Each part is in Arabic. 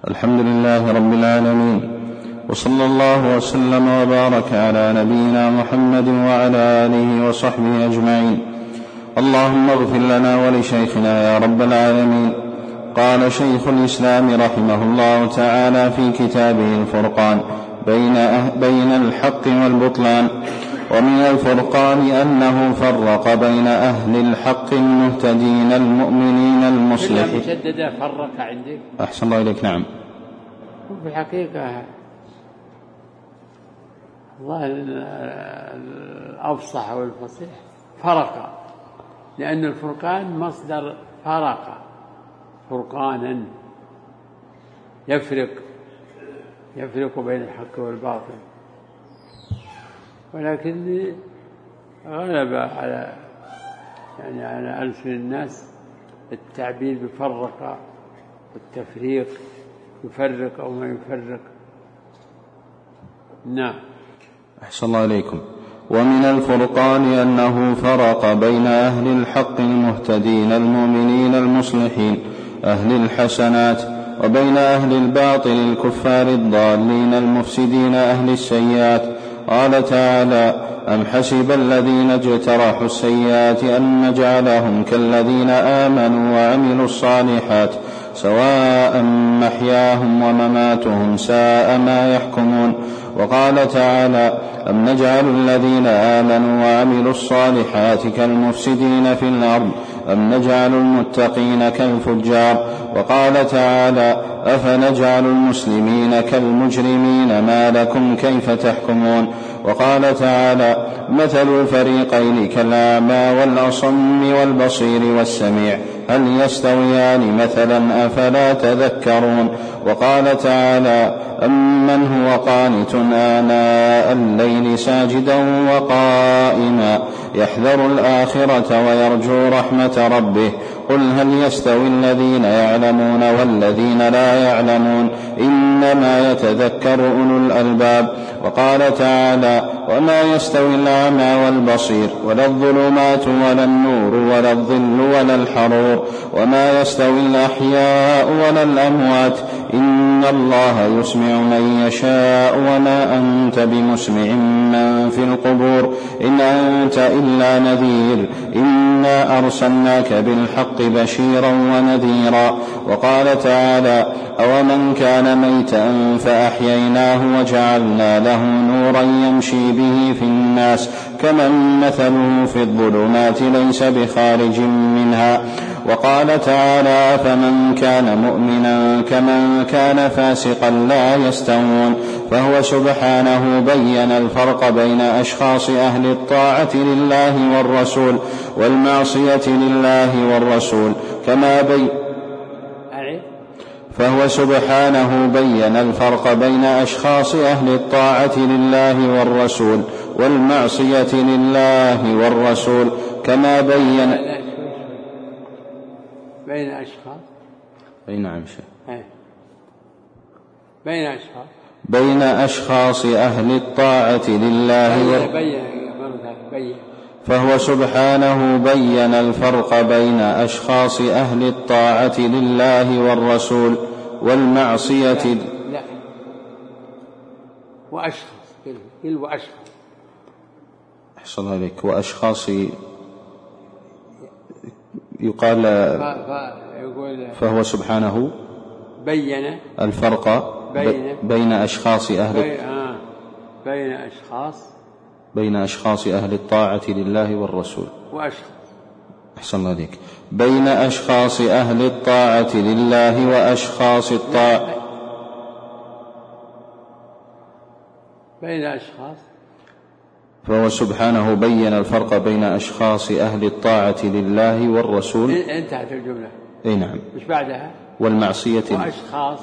الحمد لله رب العالمين، وصلى الله وسلم وبارك على نبينا محمد وعلى آله وصحبه أجمعين. اللهم اغفر لنا ولشيخنا يا رب العالمين. قال شيخ الإسلام رحمه الله تعالى في كتابه الفرقان بين الحق والبطلان: ومن الفرقان أنه فرق بين أهل الحق المهتدين المؤمنين المصلحين. مشددة فرق عندك؟ أحسن الله إليك. نعم. في الحقيقة الله الأفصح والفصيح فرق، لأن الفرقان مصدر فرق، فرقانا يفرق بين الحق والباطل، ولكن غلب على ألسن الناس التعبير بفرق والتفريق، يفرق أو ما يفرق. نعم. أحسن الله إليكم. ومن الفرقان أنه فرق بين أهل الحق المهتدين المؤمنين المصلحين أهل الحسنات، وبين أهل الباطل الكفار الضالين المفسدين أهل السيئات. قال تعالى: أم حسب الذين اجترحوا السيئات أن نجعلهم كالذين آمنوا وعملوا الصالحات سواء محياهم ومماتهم ساء ما يحكمون. وقال تعالى: أم نجعل الذين آمنوا وعملوا الصالحات كالمفسدين في الأرض أم نجعل المتقين كالفجار. وقال تعالى: أفنجعل المسلمين كالمجرمين ما لكم كيف تحكمون. وقال تعالى: مثل الفريقين كالأعمى والأصم والبصير والسميع هل يستويان مثلا أفلا تذكرون. وقال تعالى: أمن هو قانت آناء الليل ساجدا وقائما يحذر الآخرة ويرجو رحمة ربه قل هل يستوي الذين يعلمون والذين لا يعلمون إنما يتذكر أولو الألباب. وقال تعالى: وما يستوي الأعمى والبصير ولا الظلمات ولا النور ولا الظل ولا الحرور وما يستوي الأحياء ولا الأموات إن الله يسمع من يشاء وما أنت بمسمع من في القبور إن أنت إلا نذير إنا أرسلناك بالحق بشيرا ونذيرا. وقال تعالى: أومن كان ميتا فأحييناه وجعلنا له نورا يمشي به في الناس كمن مثله في الظلمات ليس بخارج منها. وقال تعالى: فمن كان مؤمنا كمن كان فاسقا لا يستوون. فهو سبحانه بين الفرق بين أشخاص أهل الطاعة لله والرسول والمعصية لله والرسول فهو سبحانه بين الفرق بين أشخاص أهل الطاعة لله والرسول والمعصية لله والرسول كما بين بين أشخاص أهل الطاعة لله فهو سبحانه بين الفرق بين أشخاص أهل الطاعة لله والرسول والمعصية وأشخاص أحسن عليك. وأشخاص يقال فهو سبحانه بين الفرق بين أشخاص بين أشخاص أهل الطاعة لله والرسول أحسن عليك. بين أشخاص أهل الطاعة لله وأشخاص الطاعة بين أشخاص فهو سبحانه بين الفرق بين أشخاص أهل الطاعة لله والرسول. انتهت الجملة. أي نعم. مش بعدها؟ والمعصية وأشخاص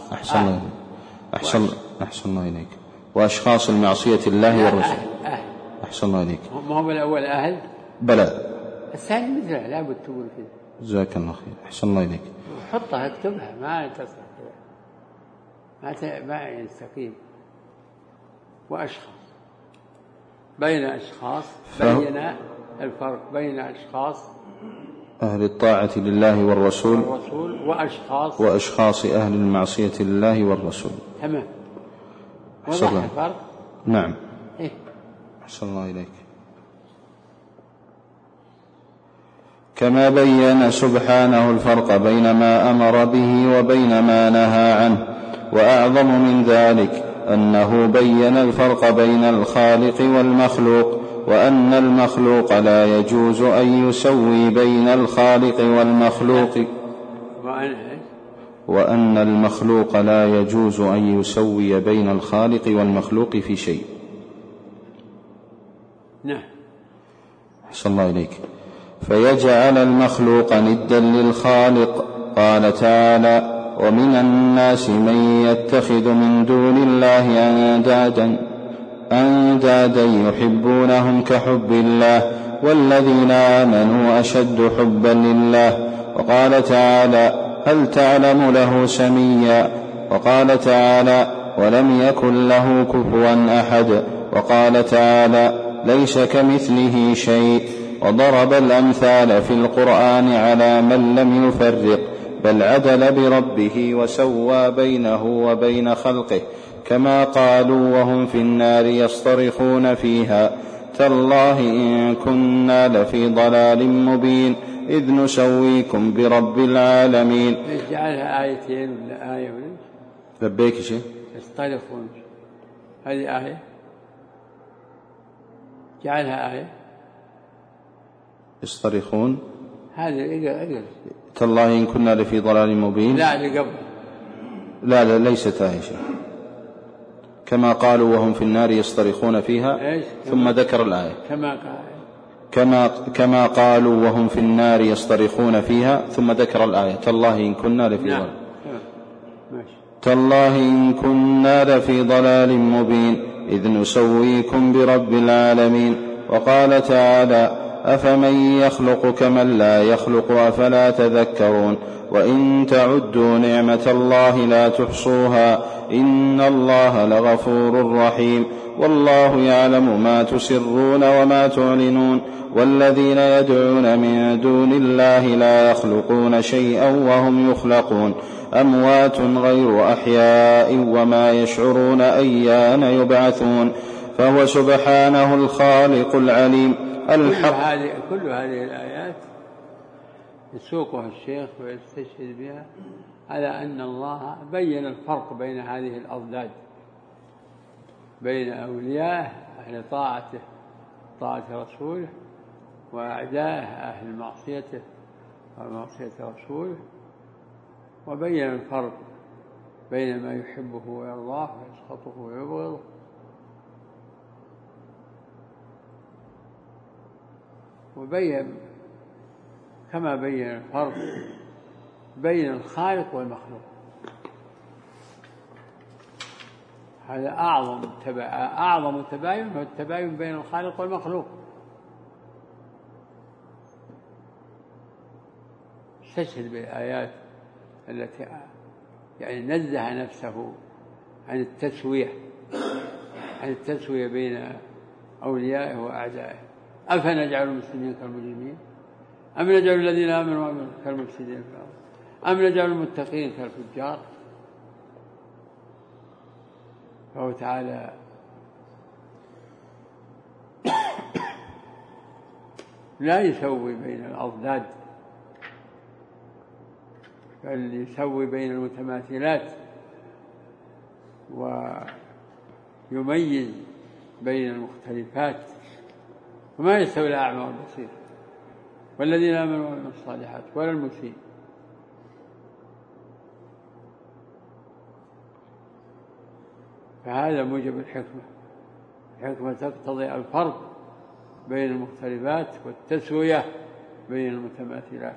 أحسن الله إليك. وأشخاص المعصية الله والرسول. أحسن الله إليك. ما هو الأول أهل؟ بلى. الثاني مثله لا بد تقول كذا. جزاك الله خير. أحسن الله إليك. حطها اكتبها ما تصح كذا ما يستقيم. وأشخاص بين أشخاص بين الفرق بين أشخاص أهل الطاعة لله والرسول وأشخاص أهل المعصية لله والرسول. تمام. وضح الفرق. نعم. أحسن الله إليك. كما بين سبحانه الفرق بين ما أمر به وبين ما نهى عنه. وأعظم من ذلك أنه بين الفرق بين الخالق والمخلوق، وأن المخلوق لا يجوز أن يسوي بين الخالق والمخلوق، وأن المخلوق لا يجوز أن يسوي بين الخالق والمخلوق في شيء. نعم. أحسن الله إليك. فيجعل المخلوق ندا للخالق. قال تعالى: ومن الناس من يتخذ من دون الله أندادا يحبونهم كحب الله والذين آمنوا أشد حبا لله. وقال تعالى: هل تعلم له سميا. وقال تعالى: ولم يكن له كفوا أحد. وقال تعالى: ليس كمثله شيء. وضرب الأمثال في القرآن على من لم يفرق، بل عدل بربه وسوى بينه وبين خلقه، كما قالوا وهم في النار يصطرخون فيها: تالله إن كنا لفي ضلال مبين إذ نسويكم برب العالمين. جعلها آيتين ولا آية ولا؟ لبيك شيء. يصطرخون، هذه آية، جعلها آية. يصطرخون هذه إجل. تالله إن كنا لفي ضلال مبين. لا لقبل. لا ليست آية شيء. كما قالوا وهم في النار يصطرخون فيها، ثم ذكر الآية. كما قالوا وهم في النار يصطرخون فيها، ثم ذكر الآية: تالله إن كنا لفي ضلال. تالله إن كنا لفي ضلال مبين إذ نسويكم برب العالمين. وقال تعالى: أفمن يخلق كمن لا يخلق أفلا تذكرون. وإن تعدوا نعمة الله لا تحصوها إن الله لغفور رحيم. والله يعلم ما تسرون وما تعلنون. والذين يدعون من دون الله لا يخلقون شيئا وهم يخلقون، أموات غير أحياء وما يشعرون أيان يبعثون. فهو سبحانه الخالق العليم الحق. كل هذه الآيات يسوقها الشيخ ويستشهد بها على أن الله بين الفرق بين هذه الأضداد، بين أولياءه أهل طاعته طاعة رسوله، وأعدائه أهل معصيته ومعصية رسوله، وبين الفرق بين ما يحبه ويرضاه ويسخطه ويبغضه، وبين كما بين الفرق بين الخالق والمخلوق. هذا أعظم تباين هو التباين بين الخالق والمخلوق. استشهد بالآيات التي يعني نزه نفسه عن التسوية بين أوليائه وأعدائه. أفنجعل المسلمين كالمجرمين أم نجعل الذين آمنوا وعملوا كالمفسدين في الأرض أم نجعل المتقين كالفجار. فهو تعالى لا يسوي بين الأضداد، بل يسوي بين المتماثلات ويميز بين المختلفات، وما يستوي الأعمى والبصير والذين آمنوا وعملوا الصالحات ولا المسيء. فهذا موجب الحكمة تقتضي الفرق بين المختلفات والتسوية بين المتماثلات،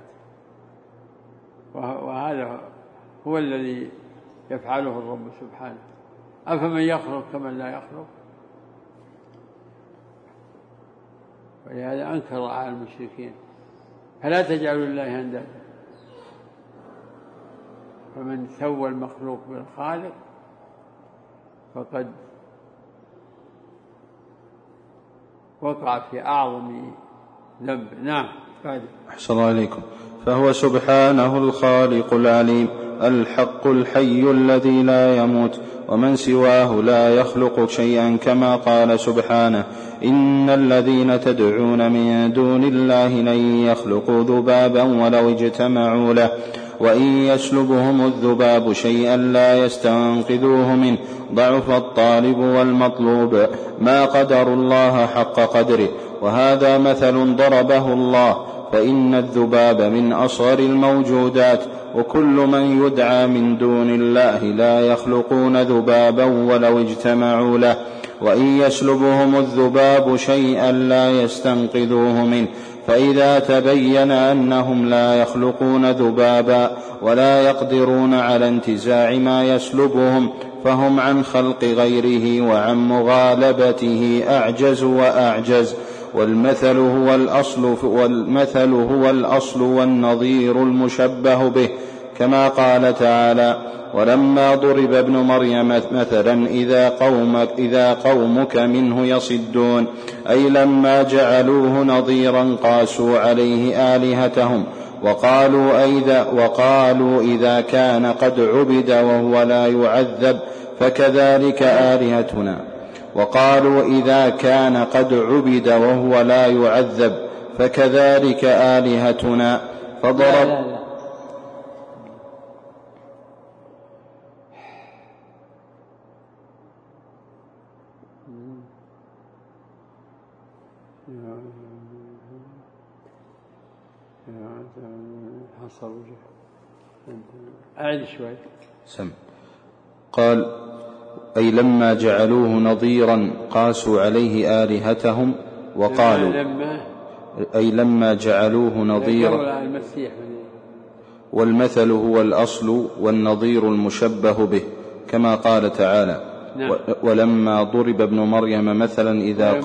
وهذا هو الذي يفعله الرب سبحانه. أفمن يخلق كمن لا يخلق. ولهذا أنكر على المشركين: فلا تجعلوا لله أندادا. فمن سوى المخلوق بالخالق فقد وقع في أعظم ذنب. نعم. أحسن الله إليكم. فهو سبحانه الخالق العليم الحق الحي الذي لا يموت، ومن سواه لا يخلق شيئا، كما قال سبحانه: إن الذين تدعون من دون الله لن يخلقوا ذبابا ولو اجتمعوا له، وإن يسلبهم الذباب شيئا لا يستنقذوه منه، ضعف الطالب والمطلوب، ما قدروا الله حق قدره. وهذا مثل ضربه الله، فإن الذباب من أصغر الموجودات، وكل من يدعى من دون الله لا يخلقون ذبابا ولو اجتمعوا له، وإن يسلبهم الذباب شيئا لا يستنقذوه منه. فإذا تبين أنهم لا يخلقون ذبابا ولا يقدرون على انتزاع ما يسلبهم، فهم عن خلق غيره وعن مغالبته أعجز وأعجز. والمثل هو الأصل والنظير المشبه به، كما قال تعالى: ولما ضرب ابن مريم مثلا إذا قومك منه يصدون، أي لما جعلوه نظيرا قاسوا عليه آلهتهم، وقالوا إذا كان قد عبد وهو لا يعذب فكذلك آلهتنا. وقالوا إذا كان قد عبد وهو لا يعذب فكذلك آلهتنا. فضرب أعد شوي. قال: أي لما جعلوه نظيرا قاسوا عليه آلهتهم، وقالوا أي لما جعلوه نظيرا. والمثل هو الأصل والنظير المشبه به، كما قال تعالى: ولما ضرب ابن مريم مثلا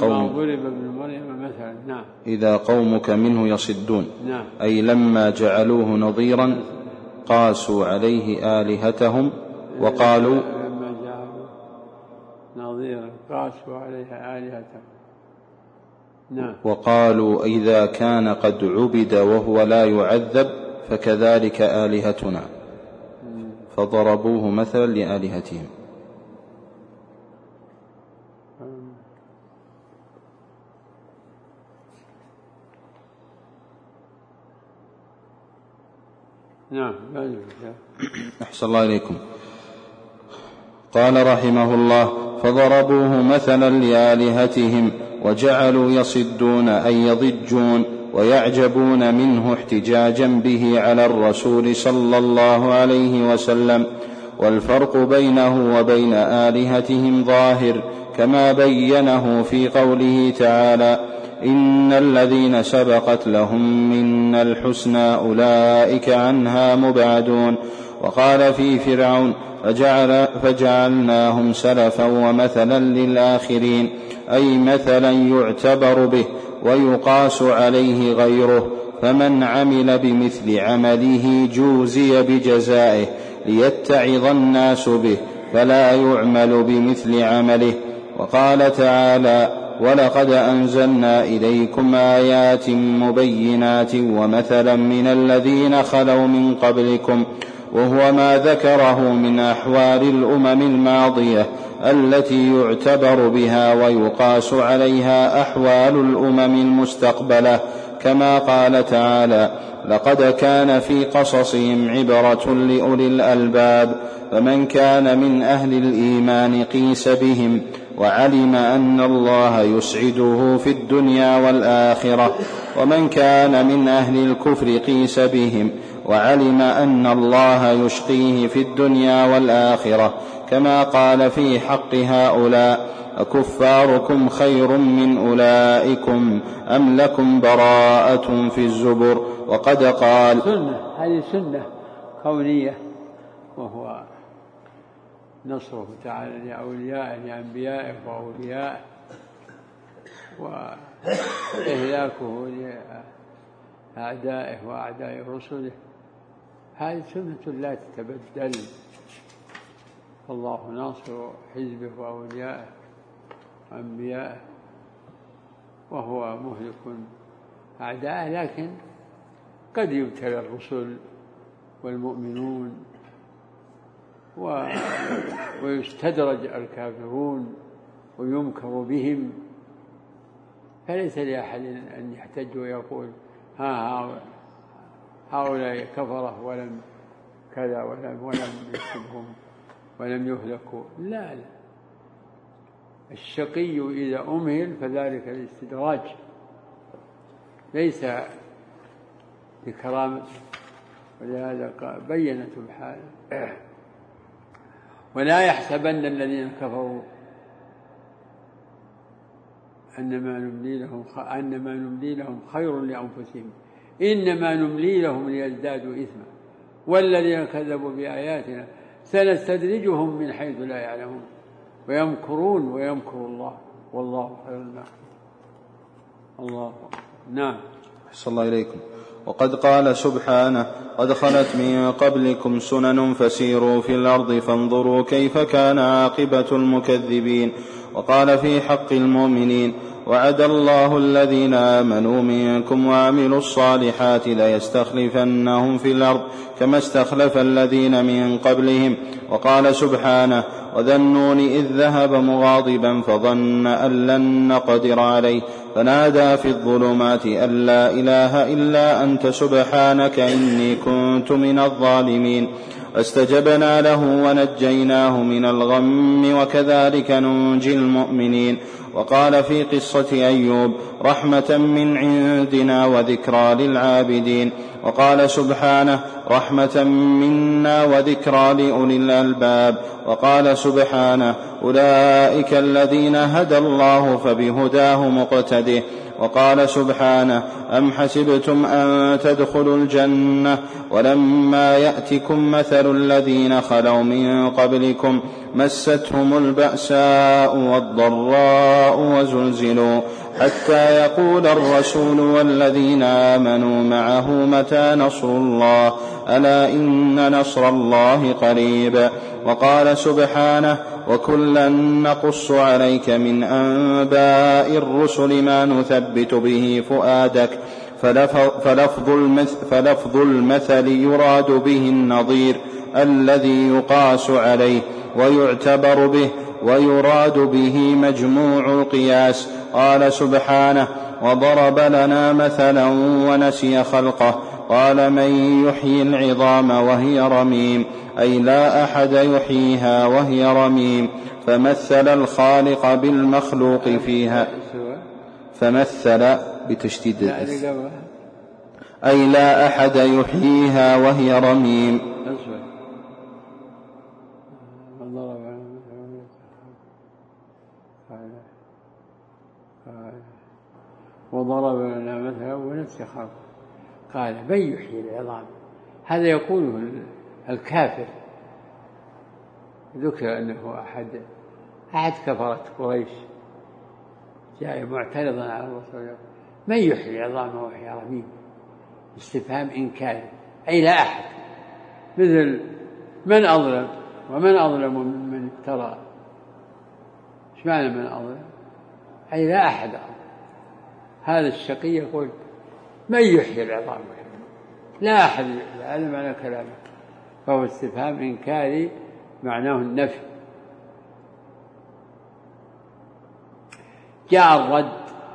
إذا قومك منه يصدون، أي لما جعلوه نظيرا قاسوا عليه آلهتهم، وقالوا وقالوا إذا كان قد عبد وهو لا يعذب فكذلك آلهتنا. فضربوه مثلا لآلهتهم. أحسن الله إليكم. قال رحمه الله: فضربوه مثلا لآلهتهم، وجعلوا يصدون أي يضجون ويعجبون منه احتجاجا به على الرسول صلى الله عليه وسلم. والفرق بينه وبين آلهتهم ظاهر، كما بينه في قوله تعالى: إن الذين سبقت لهم منا الحسنى أولئك عنها مبعدون. وقال في فرعون: فجعلناهم سلفا ومثلا للآخرين، أي مثلا يعتبر به ويقاس عليه غيره، فمن عمل بمثل عمله جوزي بجزائه، ليتعظ الناس به، فلا يعمل بمثل عمله. وقال تعالى: ولقد أنزلنا إليكم آيات مبينات ومثلا من الذين خلوا من قبلكم، وهو ما ذكره من أحوال الأمم الماضية التي يعتبر بها ويقاس عليها أحوال الأمم المستقبلة، كما قال تعالى: لقد كان في قصصهم عبرة لأولي الألباب، فمن كان من أهل الإيمان قيس بهم، وعلم أن الله يسعده في الدنيا والآخرة، ومن كان من أهل الكفر قيس بهم، وعلم أن الله يشقيه في الدنيا والآخرة، كما قال في حق هؤلاء: أكفاركم خير من أولئكم أم لكم براءة في الزبر. وقد قال: هذه سنة كونية، وهو نصره تعالى لأوليائه لأنبيائه وأوليائه، وإهلاكه لأعدائه وأعداء رسله. هذه سنة لا تتبدل، والله ناصر حزبه وأوليائه وأنبيائه، وهو مهلك أعداءه، لكن قد يبتلى الرسل والمؤمنون ويستدرج الكافرون ويمكر بهم، فليس لأحد أن يحتج ويقول هؤلاء كفرة ولم كذا ولم يصبهم ولم يهلكوا. لا، الشقي إذا أمهل فذلك الاستدراج ليس بكرامة، ولهذا بين سبحانه: ولا يحسبن الذين كفروا أنما نملي لهم خير لأنفسهم إنما نملي لهم ليزدادوا إثما والذين كذبوا بآياتنا سنستدرجهم من حيث لا يعلمون ويمكرون ويمكر الله والله خير الماكرين. الله. نعم. أحسن الله إليكم. وقد قال سبحانه: قد خلت من قبلكم سنن فسيروا في الأرض فانظروا كيف كان عاقبة المكذبين. وقال في حق المؤمنين: وعد الله الذين آمنوا منكم وعملوا الصالحات ليستخلفنهم في الأرض كما استخلف الذين من قبلهم. وقال سبحانه: وذا النون إذ ذهب مغاضبا فظن أن لن نقدر عليه فنادى في الظلمات أن لا إله إلا أنت سبحانك إني كنت من الظالمين. فاستجبنا له ونجيناه من الغم وكذلك ننجي المؤمنين. وقال في قصة أيوب: رحمة من عندنا وذكرى للعابدين. وقال سبحانه: رحمة منا وذكرى لأولي الألباب. وقال سبحانه: أولئك الذين هدى الله فبهداه مقتده. وقال سبحانه: أم حسبتم أن تدخلوا الجنة ولما يأتكم مثل الذين خلوا من قبلكم مستهم البأساء والضراء وزلزلوا حتى يقول الرسول والذين آمنوا معه متى نصر الله ألا إن نصر الله قريب. وقال سبحانه: وكلا نقص عليك من أنباء الرسل ما نثبت به فؤادك فلفظ المثل يراد به النظير الذي يقاس عليه ويعتبر به ويراد به مجموع القياس. قال سبحانه: وضرب لنا مثلا ونسي خلقه قال من يحيي العظام وهي رميم أي لا أحد يحييها وهي رميم. فمثل الخالق بالمخلوق فيها، فمثل بتشديد الأس أي لا أحد يحييها وهي رميم. وضرب لنا مثلا ونسي خلقه قال من يحيي العظام. هذا يقوله الكافر. ذكر أنه أحد كفرة قريش جاء معترضا على الرسول: من يحيي العظام وهي رميم؟ استفهام إنكاري أي لا أحد، مثل من أظلم ومن أظلم من افترى. ايش معنى من أظلم؟ أي لا أحد أظلم. هذا الشقي يقول من يحيي العظام؟ لا أحد يحيي. هذا معنى كلامه، فهو استفهام إنكاري معناه النفي. جاء الرد: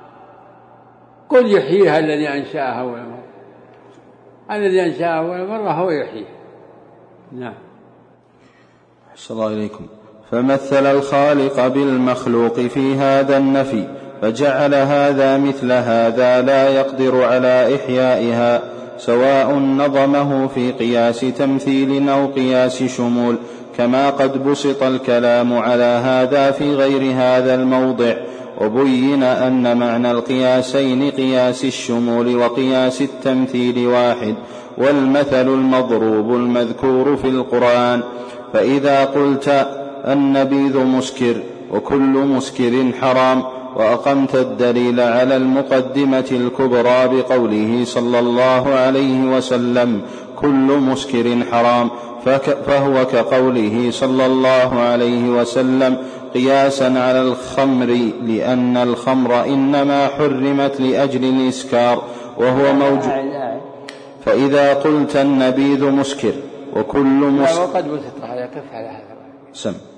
قل يحييها الذي أنشأها أول مرة. الذي أنشأها أول مرة هو يحييها. نعم. أحسن الله إليكم. فمثل الخالق بالمخلوق في هذا النفي فجعل هذا مثل هذا لا يقدر على إحيائها، سواء نظمه في قياس تمثيل أو قياس شمول، كما قد بسط الكلام على هذا في غير هذا الموضع. وبين أن معنى القياسين قياس الشمول وقياس التمثيل واحد، والمثل المضروب المذكور في القرآن. فإذا قلت النبيذ مسكر وكل مسكر حرام، وأقمت الدليل على المقدمة الكبرى بقوله صلى الله عليه وسلم كل مسكر حرام، فهو كقوله صلى الله عليه وسلم قياسا على الخمر، لأن الخمر إنما حرمت لأجل الإسكار، وهو موجود. فإذا قلت النبيذ مسكر وكل مسكر وقد وسط على كف على هذا. سم